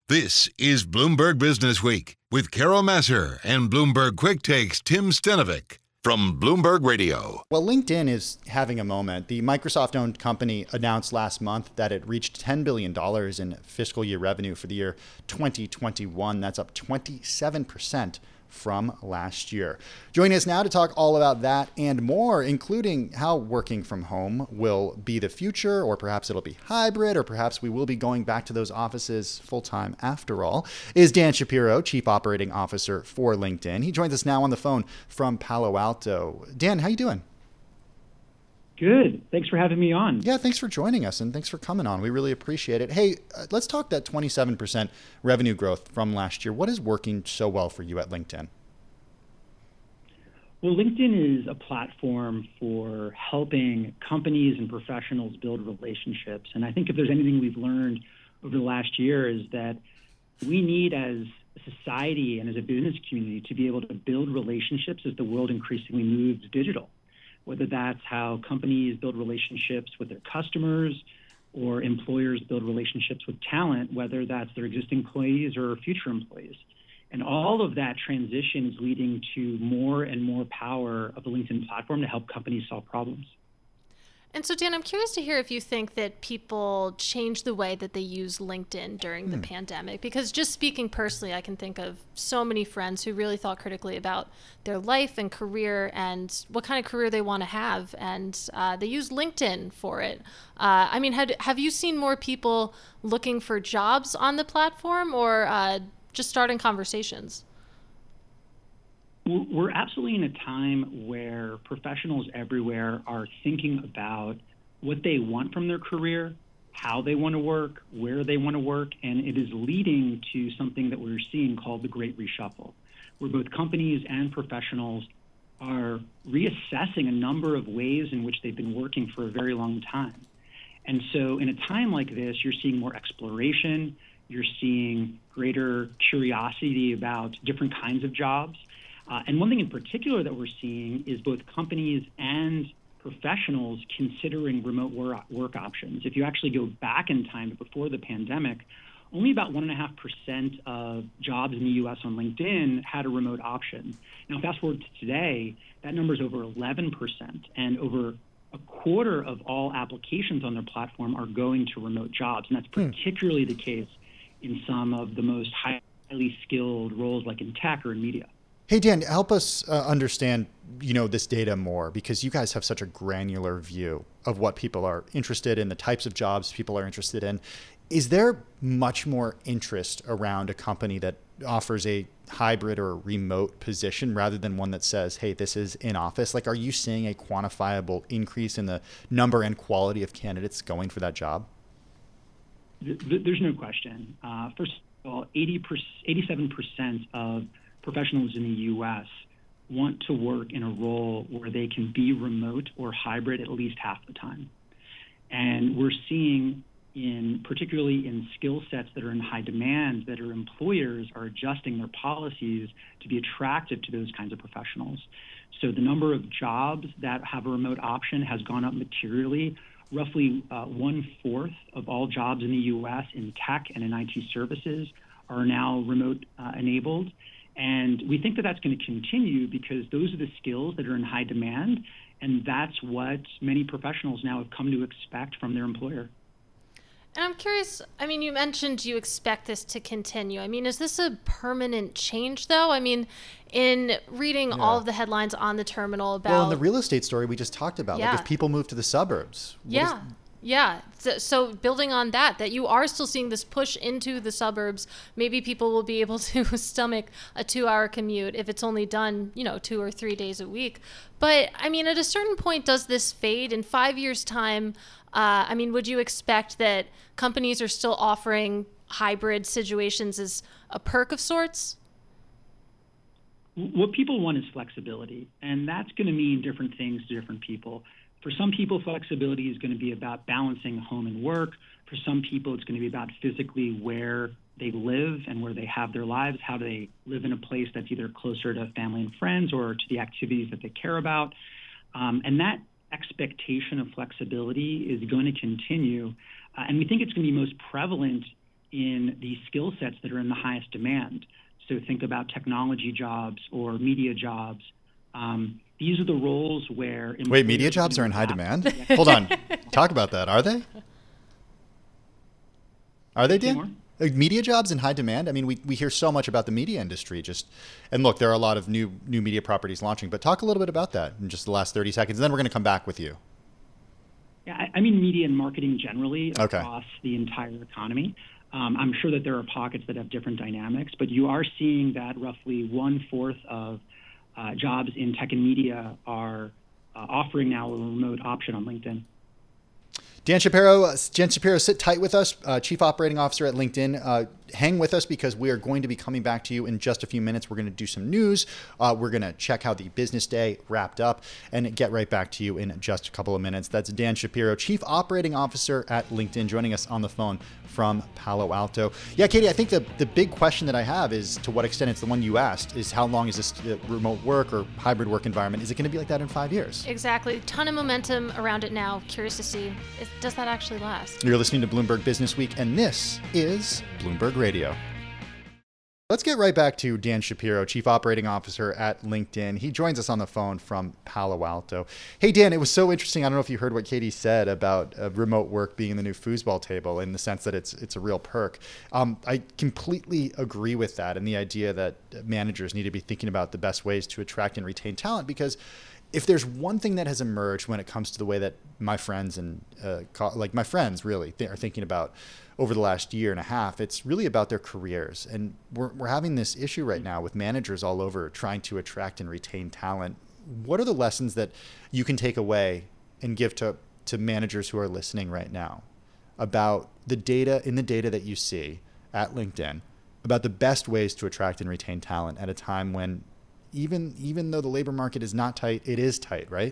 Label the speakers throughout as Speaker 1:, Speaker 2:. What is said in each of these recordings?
Speaker 1: This is Bloomberg Business Week with Carol Massar and Bloomberg Quick Takes Tim Stenovic from Bloomberg Radio.
Speaker 2: Well, LinkedIn is having a moment. The Microsoft-owned company announced last month that it reached $10 billion in fiscal year revenue for the year 2021. That's up 27% from last year. Joining us now to talk all about that and more, including how working from home will be the future, or perhaps it'll be hybrid, or perhaps we will be going back to those offices full-time after all, is Dan Shapiro, Chief Operating Officer for LinkedIn. He joins us now on the phone from Palo Alto. Dan, how you doing?
Speaker 3: Good. Thanks for having me on.
Speaker 2: Yeah, thanks for joining us and thanks for coming on. We really appreciate it. Hey, let's talk that 27% revenue growth from last year. What is working so well for you at LinkedIn?
Speaker 3: Well, LinkedIn is a platform for helping companies and professionals build relationships. And I think if there's anything we've learned over the last year is that we need, as a society and as a business community, to be able to build relationships as the world increasingly moves digital. Whether that's how companies build relationships with their customers or employers build relationships with talent, whether that's their existing employees or future employees. And all of that transition is leading to more and more power of the LinkedIn platform to help companies solve problems.
Speaker 4: And so, Dan, I'm curious to hear if you think that people change the way that they use LinkedIn during the pandemic, because just speaking personally, I can think of so many friends who really thought critically about their life and career and what kind of career they want to have. And they use LinkedIn for it. I mean, have you seen more people looking for jobs on the platform or just starting conversations?
Speaker 3: We're absolutely in a time where professionals everywhere are thinking about what they want from their career, how they want to work, where they want to work, and it is leading to something that we're seeing called the Great Reshuffle, where both companies and professionals are reassessing a number of ways in which they've been working for a very long time. And so in a time like this, you're seeing more exploration, you're seeing greater curiosity about different kinds of jobs. And one thing in particular that we're seeing is both companies and professionals considering remote work options. If you actually go back in time before the pandemic, only about 1.5% of jobs in the U.S. on LinkedIn had a remote option. Now, fast forward to today, that number is over 11%, and over a quarter of all applications on their platform are going to remote jobs. And that's particularly the case in some of the most highly skilled roles like in tech or in media.
Speaker 2: Hey, Dan, help us understand, this data more, because you guys have such a granular view of what people are interested in, the types of jobs people are interested in. Is there much more interest around a company that offers a hybrid or a remote position rather than one that says, hey, this is in office? Like, are you seeing a quantifiable increase in the number and quality of candidates going for that job?
Speaker 3: There's no question. First of all, 87% of professionals in the U.S. want to work in a role where they can be remote or hybrid at least half the time. And we're seeing, particularly in skill sets that are in high demand, that our employers are adjusting their policies to be attractive to those kinds of professionals. So the number of jobs that have a remote option has gone up materially. Roughly 1/4 of all jobs in the U.S. in tech and in IT services are now remote enabled. And we think that that's going to continue because those are the skills that are in high demand, and that's what many professionals now have come to expect from their employer.
Speaker 4: And I'm curious, I mean, you mentioned you expect this to continue. I mean, is this a permanent change, though? I mean, in reading all of the headlines on the terminal about...
Speaker 2: Well, in the real estate story we just talked about, like if people move to the suburbs.
Speaker 4: Yeah. So building on that you are still seeing this push into the suburbs. Maybe people will be able to stomach a 2-hour commute if it's only done, 2 or 3 days a week. But I mean, at a certain point, does this fade? In 5 years' time, would you expect that companies are still offering hybrid situations as a perk of sorts?
Speaker 3: What people want is flexibility, and that's going to mean different things to different people. For some people, flexibility is going to be about balancing home and work. For some people, it's going to be about physically where they live and where they have their lives, how do they live in a place that's either closer to family and friends or to the activities that they care about. And that expectation of flexibility is going to continue. And we think it's going to be most prevalent in the skill sets that are in the highest demand. So think about technology jobs or media jobs. These are the roles where...
Speaker 2: Wait, media jobs are in high demand? Hold on. Talk about that. Are they? Are they, Dan? Media jobs in high demand? I mean, we hear so much about the media industry. And look, there are a lot of new media properties launching, but talk a little bit about that in just the last 30 seconds, and then we're going to come back with you.
Speaker 3: Yeah, I mean media and marketing generally across the entire economy. I'm sure that there are pockets that have different dynamics, but you are seeing that roughly 1/4 of jobs in tech and media are offering now a remote option on LinkedIn.
Speaker 2: Dan Shapiro, sit tight with us, Chief Operating Officer at LinkedIn. Hang with us because we are going to be coming back to you in just a few minutes. We're going to do some news. We're going to check how the business day wrapped up and get right back to you in just a couple of minutes. That's Dan Shapiro, Chief Operating Officer at LinkedIn, joining us on the phone from Palo Alto. Yeah, Katie, I think the big question that I have is, to what extent it's the one you asked, is how long is this remote work or hybrid work environment? Is it going to be like that in 5 years?
Speaker 4: Exactly. Ton of momentum around it now. Curious to see, does that actually last?
Speaker 2: You're listening to Bloomberg Business Week, and this is Bloomberg Radio. Let's get right back to Dan Shapiro, Chief Operating Officer at LinkedIn. He joins us on the phone from Palo Alto. Hey, Dan, it was so interesting. I don't know if you heard what Katie said about remote work being the new foosball table, in the sense that it's a real perk. I completely agree with that, and the idea that managers need to be thinking about the best ways to attract and retain talent, because if there's one thing that has emerged when it comes to the way that my friends and my friends really are thinking about over the last year and a half, it's really about their careers. And we're having this issue right now with managers all over trying to attract and retain talent. What are the lessons that you can take away and give to managers who are listening right now about the data that you see at LinkedIn, about the best ways to attract and retain talent at a time when even though the labor market is not tight, it is tight, right?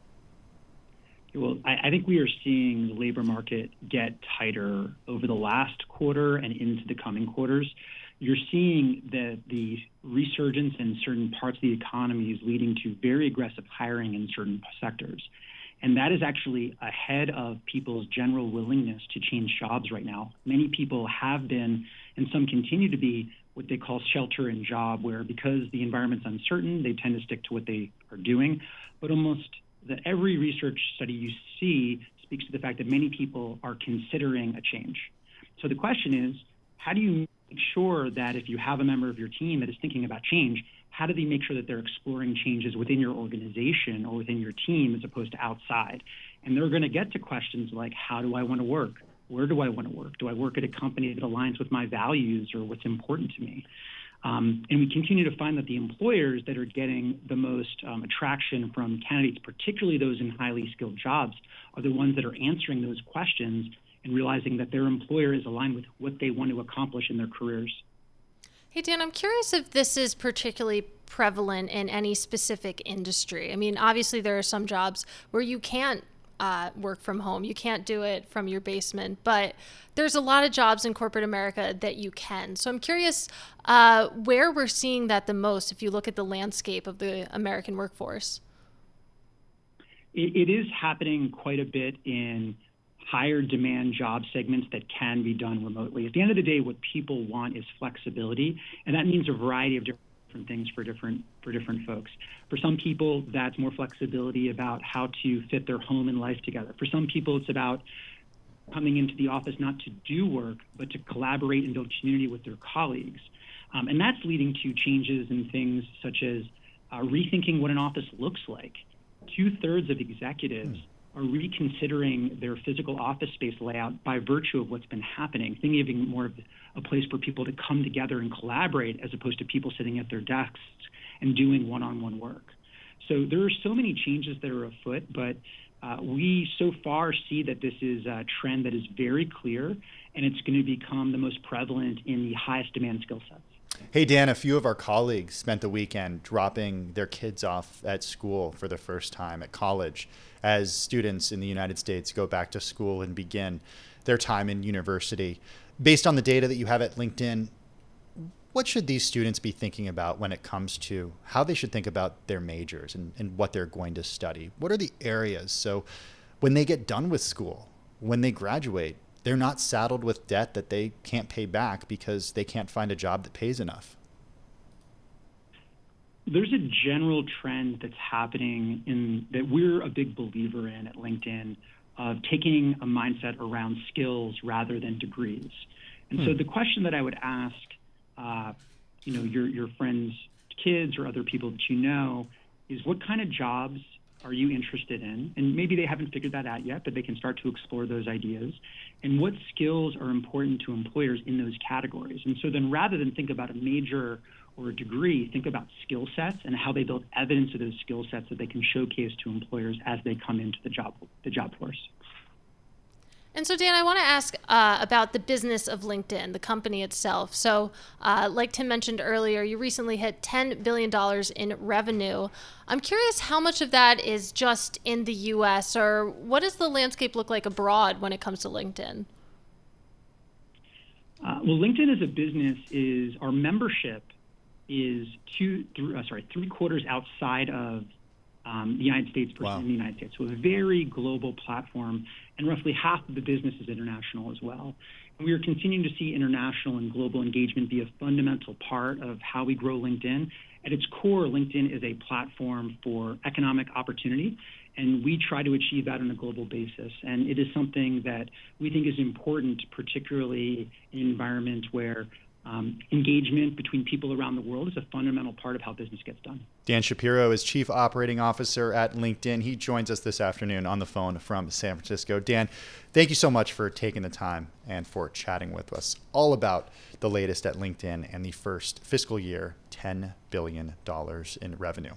Speaker 3: Well, I think we are seeing the labor market get tighter over the last quarter and into the coming quarters. You're seeing that the resurgence in certain parts of the economy is leading to very aggressive hiring in certain sectors. And that is actually ahead of people's general willingness to change jobs right now. Many people have been, and some continue to be, what they call shelter in job, where because the environment's uncertain, they tend to stick to what they are doing. But almost every research study you see speaks to the fact that many people are considering a change. So the question is, how do you make sure that if you have a member of your team that is thinking about change, how do they make sure that they're exploring changes within your organization or within your team as opposed to outside? And they're going to get to questions like, how do I want to work? Where do I want to work? Do I work at a company that aligns with my values or what's important to me? And we continue to find that the employers that are getting the most attraction from candidates, particularly those in highly skilled jobs, are the ones that are answering those questions and realizing that their employer is aligned with what they want to accomplish in their careers.
Speaker 4: Hey, Dan, I'm curious if this is particularly prevalent in any specific industry. I mean, obviously there are some jobs where you can't work from home. You can't do it from your basement, but there's a lot of jobs in corporate America that you can. So I'm curious where we're seeing that the most if you look at the landscape of the American workforce.
Speaker 3: It is happening quite a bit in higher demand job segments that can be done remotely. At the end of the day, what people want is flexibility, and that means a variety of different things for different folks. For some people, that's more flexibility about how to fit their home and life together. For some people, it's about coming into the office not to do work, but to collaborate and build community with their colleagues. And that's leading to changes in things such as rethinking what an office looks like. 2/3 of executives are reconsidering their physical office space layout by virtue of what's been happening, thinking of it more of a place for people to come together and collaborate as opposed to people sitting at their desks and doing one-on-one work. So there are so many changes that are afoot, but we so far see that this is a trend that is very clear, and it's going to become the most prevalent in the highest demand skill sets.
Speaker 2: Hey, Dan, a few of our colleagues spent the weekend dropping their kids off at school for the first time at college as students in the United States go back to school and begin their time in university. Based on the data that you have at LinkedIn, what should these students be thinking about when it comes to how they should think about their majors and what they're going to study? What are the areas? So when they get done with school, when they graduate, they're not saddled with debt that they can't pay back because they can't find a job that pays enough?
Speaker 3: There's a general trend that's happening that we're a big believer in at LinkedIn, of taking a mindset around skills rather than degrees. And so the question that I would ask, your friends' kids or other people that you know is, what kind of jobs are you interested in? And maybe they haven't figured that out yet, but they can start to explore those ideas. And what skills are important to employers in those categories? And so then, rather than think about a major or a degree, think about skill sets and how they build evidence of those skill sets that they can showcase to employers as they come into the job force.
Speaker 4: And so, Dan, I want to ask about the business of LinkedIn, the company itself. So, like Tim mentioned earlier, you recently hit $10 billion in revenue. I'm curious how much of that is just in the U.S., or what does the landscape look like abroad when it comes to LinkedIn?
Speaker 3: Well, LinkedIn as a business our membership is three-quarters outside of the United States versus in the United States. So a very global platform, and roughly half of the business is international as well. And we are continuing to see international and global engagement be a fundamental part of how we grow LinkedIn. At its core, LinkedIn is a platform for economic opportunity, and we try to achieve that on a global basis. And it is something that we think is important, particularly in an environment where engagement between people around the world is a fundamental part of how business gets done.
Speaker 2: Dan Shapiro is Chief Operating Officer at LinkedIn. He joins us this afternoon on the phone from San Francisco. Dan, thank you so much for taking the time and for chatting with us all about the latest at LinkedIn and the first fiscal year, $10 billion in revenue.